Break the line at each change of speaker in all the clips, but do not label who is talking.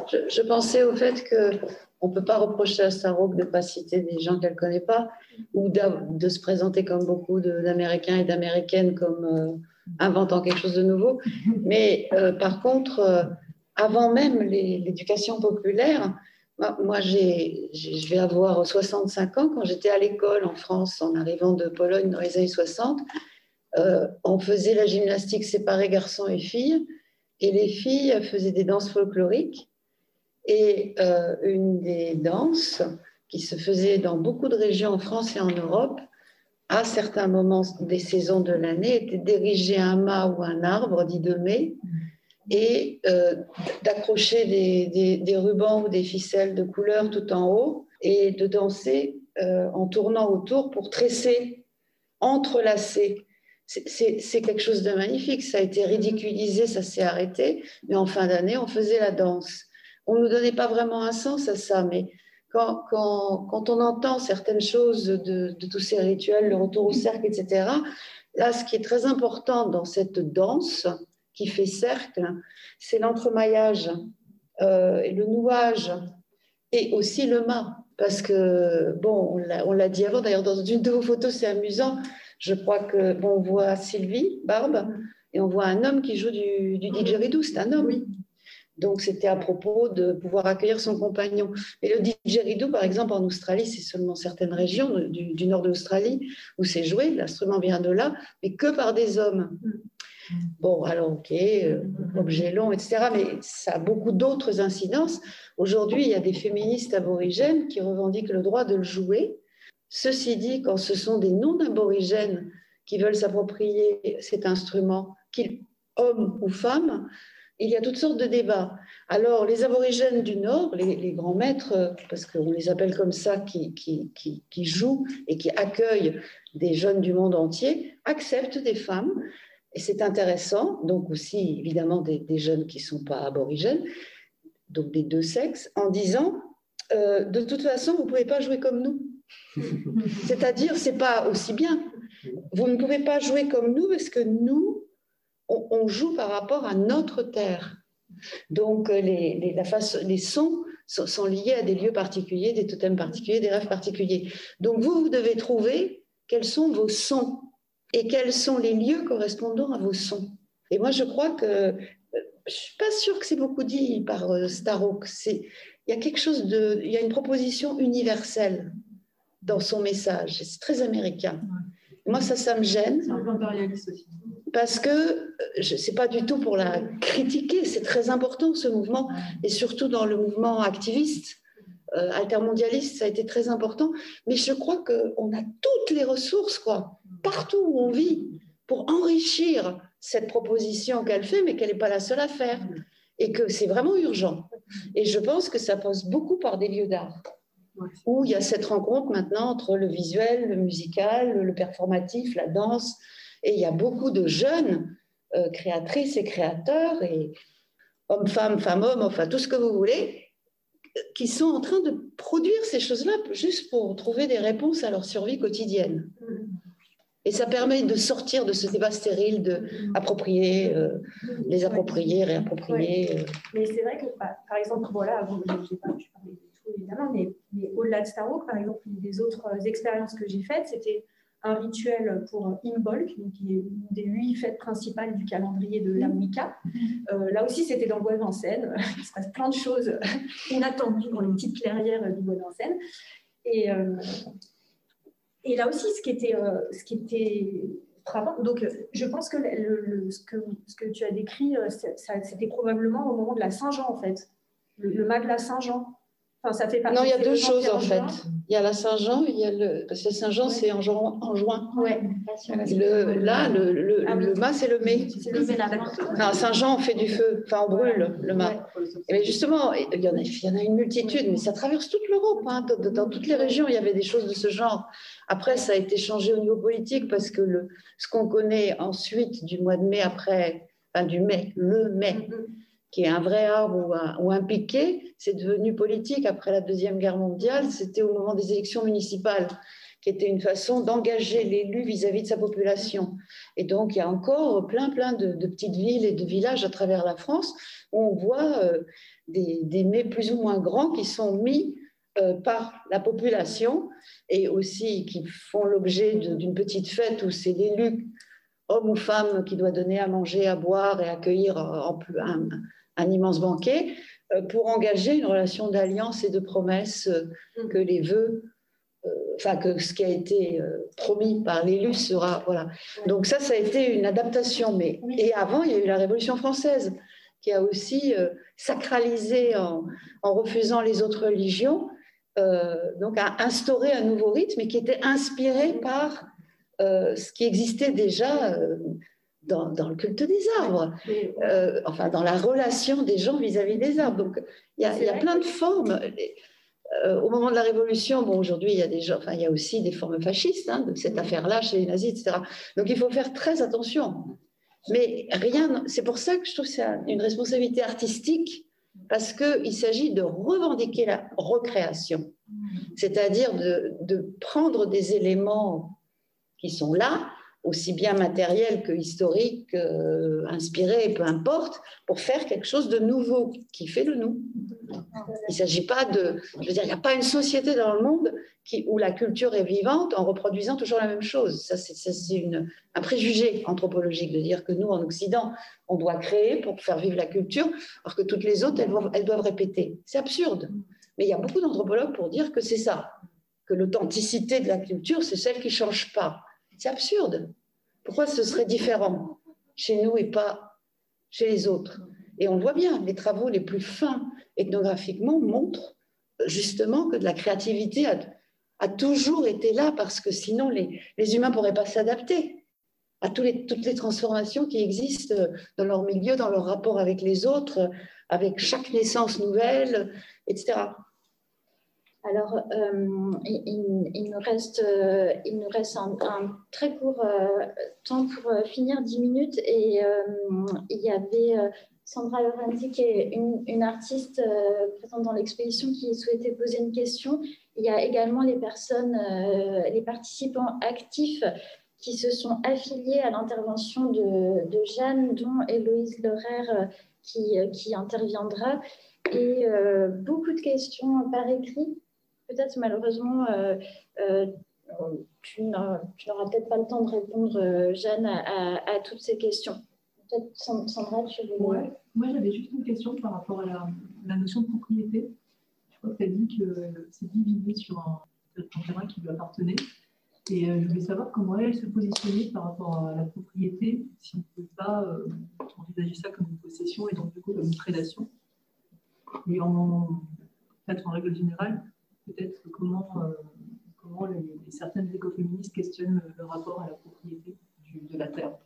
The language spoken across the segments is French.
Je pensais au fait qu'on ne peut pas reprocher à Starhawk de ne pas citer des gens qu'elle ne connaît pas ou de se présenter comme beaucoup d'Américains et d'Américaines comme inventant quelque chose de nouveau. Mais par contre, avant même l'éducation populaire, moi je vais avoir 65 ans. Quand j'étais à l'école en France, en arrivant de Pologne dans les années 60, on faisait la gymnastique séparée garçons et filles. Et les filles faisaient des danses folkloriques. Et une des danses qui se faisait dans beaucoup de régions en France et en Europe, à certains moments des saisons de l'année, était d'ériger un mât ou un arbre dit de mai et d'accrocher des rubans ou des ficelles de couleur tout en haut et de danser en tournant autour pour tresser, entrelacer. C'est quelque chose de magnifique. Ça a été ridiculisé, ça s'est arrêté, mais en fin d'année, on faisait la danse. On ne nous donnait pas vraiment un sens à ça, mais quand on entend certaines choses de tous ces rituels, le retour au cercle, etc., là, ce qui est très important dans cette danse qui fait cercle, c'est l'entremaillage et le nouage et aussi le mât. Parce que, bon, on l'a dit avant, d'ailleurs, dans une de vos photos, c'est amusant. Je crois que, bon, on voit Sylvie, Barbe, et on voit un homme qui joue du didgeridoo, c'est un homme. Oui. Donc, c'était à propos de pouvoir accueillir son compagnon. Et le didgeridoo, par exemple, en Australie, c'est seulement certaines régions du nord de l'Australie où c'est joué, l'instrument vient de là, mais que par des hommes. Bon, alors, ok, objet long, etc., mais ça a beaucoup d'autres incidences. Aujourd'hui, il y a des féministes aborigènes qui revendiquent le droit de le jouer. Ceci dit, quand ce sont des non-aborigènes qui veulent s'approprier cet instrument, hommes ou femmes, il y a toutes sortes de débats. Alors, les aborigènes du Nord, les grands maîtres, parce qu'on les appelle comme ça, qui jouent et qui accueillent des jeunes du monde entier, acceptent des femmes. Et c'est intéressant, donc aussi évidemment des jeunes qui ne sont pas aborigènes, donc des deux sexes, en disant de toute façon, vous ne pouvez pas jouer comme nous. C'est-à-dire, ce n'est pas aussi bien. Vous ne pouvez pas jouer comme nous parce que nous, on joue par rapport à notre terre. Donc, les sons sont liés à des lieux particuliers, des totems particuliers, des rêves particuliers. Donc, vous devez trouver quels sont vos sons et quels sont les lieux correspondant à vos sons. Et moi, je crois que, je ne suis pas sûre que c'est beaucoup dit par Starhawk. Il y a quelque chose il y a une proposition universelle dans son message. C'est très américain. Moi, ça me gêne.
C'est un peu impérialiste aussi.
Parce que ce n'est pas du tout pour la critiquer, c'est très important ce mouvement, et surtout dans le mouvement activiste, altermondialiste, ça a été très important. Mais je crois qu'on a toutes les ressources, quoi, partout où on vit, pour enrichir cette proposition qu'elle fait, mais qu'elle n'est pas la seule à faire, et que c'est vraiment urgent. Et je pense que ça passe beaucoup par des lieux d'art, où il y a cette rencontre maintenant entre le visuel, le musical, le performatif, la danse. Et il y a beaucoup de jeunes créatrices et créateurs, et hommes-femmes, femmes-hommes, enfin tout ce que vous voulez, qui sont en train de produire ces choses-là juste pour trouver des réponses à leur survie quotidienne. Et ça permet de sortir de ce débat stérile de approprier, les approprier, réapproprier.
Mais c'est vrai que, par exemple, voilà, je n'ai pas pu parler de tout évidemment, mais au-delà de Starhawk, par exemple, une des autres expériences que j'ai faites, c'était un rituel pour Imbolc, qui est une des 8 fêtes principales du calendrier de l'Ammica. Là aussi, c'était dans Bois-Vincennes. Il se passe plein de choses inattendues dans les petites clairières du Bois-Vincennes. Et là aussi, ce qui était frappant, donc je pense que ce que tu as décrit, c'était probablement au moment de la Saint-Jean, en fait. Le mât de la Saint-Jean. Enfin, ça fait
non, il y a deux choses en fait. Il y a la Saint-Jean, parce que Saint-Jean, c'est en juin.
Ouais.
Le mât, c'est le mai.
C'est le mai, là.
Non, Saint-Jean, on fait du feu, enfin on brûle le mât. Mais justement, il y en a une multitude, mais ça traverse toute l'Europe. Hein. Dans toutes les régions, il y avait des choses de ce genre. Après, ça a été changé au niveau politique parce que ce qu'on connaît ensuite du mois de mai après, enfin du mai, le mai, qui est un vrai arbre ou un piquet, c'est devenu politique après la Deuxième Guerre mondiale. C'était au moment des élections municipales, qui était une façon d'engager l'élu vis-à-vis de sa population. Et donc, il y a encore plein de petites villes et de villages à travers la France où on voit des mets plus ou moins grands qui sont mis par la population et aussi qui font l'objet d'une petite fête où c'est l'élu, homme ou femme, qui doit donner à manger, à boire et accueillir un immense banquet pour engager une relation d'alliance et de promesse que les vœux, enfin que ce qui a été promis par l'élu sera, voilà. Donc ça a été une adaptation. Et avant, il y a eu la Révolution française qui a aussi sacralisé en refusant les autres religions, donc a instauré un nouveau rythme et qui était inspiré par ce qui existait déjà dans le culte des arbres, enfin dans la relation des gens vis-à-vis des arbres. Donc il y a plein de formes. Au moment de la Révolution, bon, aujourd'hui, il y a il y a aussi des formes fascistes de cette affaire-là chez les nazis, etc. Donc il faut faire très attention. Mais c'est pour ça que je trouve que c'est une responsabilité artistique, parce qu'il s'agit de revendiquer la recréation, c'est-à-dire de prendre des éléments qui sont là, aussi bien matériels que historiques, inspirés, peu importe, pour faire quelque chose de nouveau, qui fait de nous. Il ne s'agit pas je veux dire, il n'y a pas une société dans le monde où la culture est vivante en reproduisant toujours la même chose. Ça, c'est un préjugé anthropologique de dire que nous, en Occident, on doit créer pour faire vivre la culture, alors que toutes les autres, elles doivent répéter. C'est absurde. Mais il y a beaucoup d'anthropologues pour dire que c'est ça, que l'authenticité de la culture, c'est celle qui ne change pas. C'est absurde. Pourquoi ce serait différent chez nous et pas chez les autres? Et on le voit bien, les travaux les plus fins ethnographiquement montrent justement que de la créativité a toujours été là, parce que sinon les humains ne pourraient pas s'adapter à toutes les transformations qui existent dans leur milieu, dans leur rapport avec les autres, avec chaque naissance nouvelle, etc.
Alors, il nous reste un très court temps pour finir, 10 minutes. Et il y avait Sandra Lorenzi, qui est une artiste présente dans l'exposition, qui souhaitait poser une question. Il y a également les participants actifs qui se sont affiliés à l'intervention de Jeanne, dont Héloïse Leraire qui interviendra. Et beaucoup de questions par écrit. Peut-être malheureusement, tu n'auras peut-être pas le temps de répondre, Jeanne, à toutes ces questions. Peut-être Sandra, tu veux...
Ouais. Moi, j'avais juste une question par rapport à la notion de propriété. Je crois que tu as dit que c'est divisé sur un terrain qui lui appartenait. Et je voulais savoir comment elle se positionnait par rapport à la propriété, si on ne peut pas envisager ça comme une possession et donc du coup comme une prédation. Et peut-être en règle générale, peut-être comment certaines écoféministes questionnent le rapport à la propriété de la terre.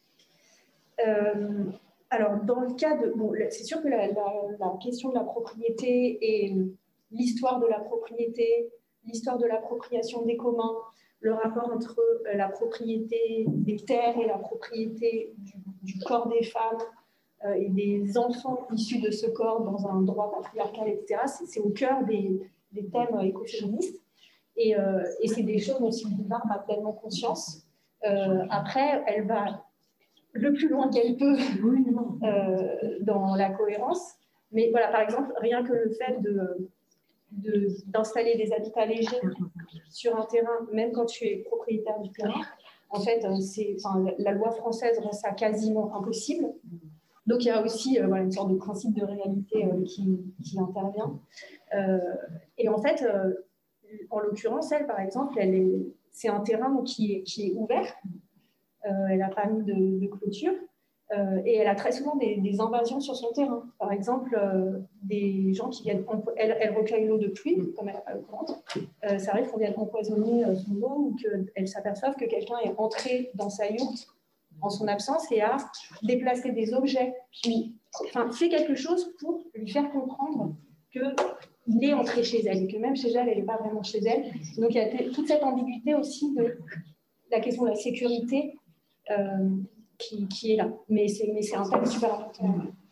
Alors, dans le cas de... Bon, c'est sûr que la question de la propriété et l'histoire de la propriété, l'histoire de l'appropriation des communs, le rapport entre la propriété des terres et la propriété du corps des femmes et des enfants issus de ce corps dans un droit patriarcal, etc., c'est au cœur des thèmes écoféministes. Et c'est des choses dont Sylvie Varr a pleinement conscience. Après, elle va le plus loin qu'elle peut dans la cohérence. Mais voilà, par exemple, rien que le fait d'installer des habitats légers sur un terrain, même quand tu es propriétaire du terrain, en fait, la loi française rend ça quasiment impossible. Donc, il y a aussi une sorte de principe de réalité qui intervient. Et en fait, en l'occurrence, elle, par exemple, c'est un terrain qui est ouvert. Elle n'a pas mis de clôture. Et elle a très souvent des invasions sur son terrain. Par exemple, des gens qui viennent... Elle recueille l'eau de pluie, comme elle n'a pas le courant. Ça arrive qu'on vienne empoisonner son eau ou qu'elle s'aperçoive que quelqu'un est entré dans sa yourte en son absence et a déplacé des objets. Puis, fait quelque chose pour lui faire comprendre qu'il est entré chez elle et que même chez elle, elle n'est pas vraiment chez elle. Donc, il y a toute cette ambiguïté aussi de la question de la sécurité qui est là. Mais c'est un thème super important.